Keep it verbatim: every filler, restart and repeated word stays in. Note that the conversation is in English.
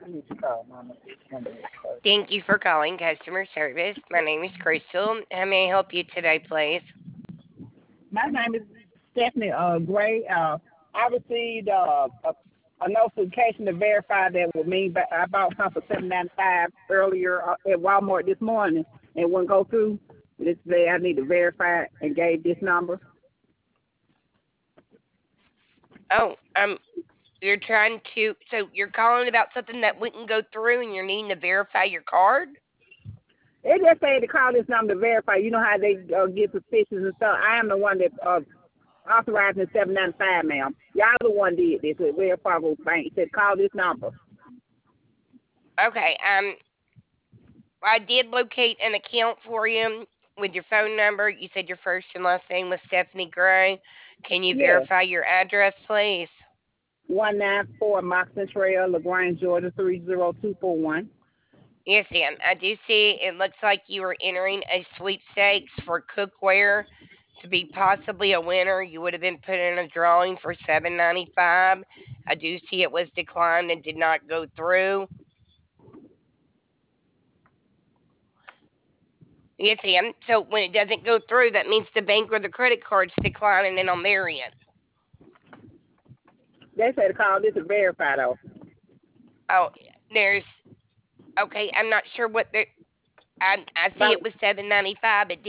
need to call Mama. This number is closed. Thank you for calling customer service. My name is Crystal. How may I help you today, please? My name is Stephanie uh, Gray. Uh, I received uh, a, a notification to verify that with me, but I bought something for seven ninety five earlier uh, at Walmart this morning, and it wouldn't go through. This day I need to verify it and gave this number. Oh, um, you're trying to, so you're calling about something that wouldn't go through and you're needing to verify your card? It just said to call this number to verify. You know how they uh, get suspicious and stuff. I am the one that uh, authorized in seven ninety five, ma'am. Y'all the one did this with Wells Fargo Bank. It said call this number. Okay, um, I did locate an account for you with your phone number. You said your first and last name was Stephanie Gray. Can you Yes. verify your address, please? one nine four Moxon Trail, LaGrange, Georgia, three zero two four one. Yes, ma'am. I do see it looks like you were entering a sweepstakes for cookware to be possibly a winner. You would have been put in a drawing for seven ninety five. I do see it was declined and did not go through. Yes, ma'am. So when it doesn't go through, that means the bank or the credit card's declining it on their end. They said to call this to verify, though. Oh, there's okay. I'm not sure what the I I see About it was seven ninety five. It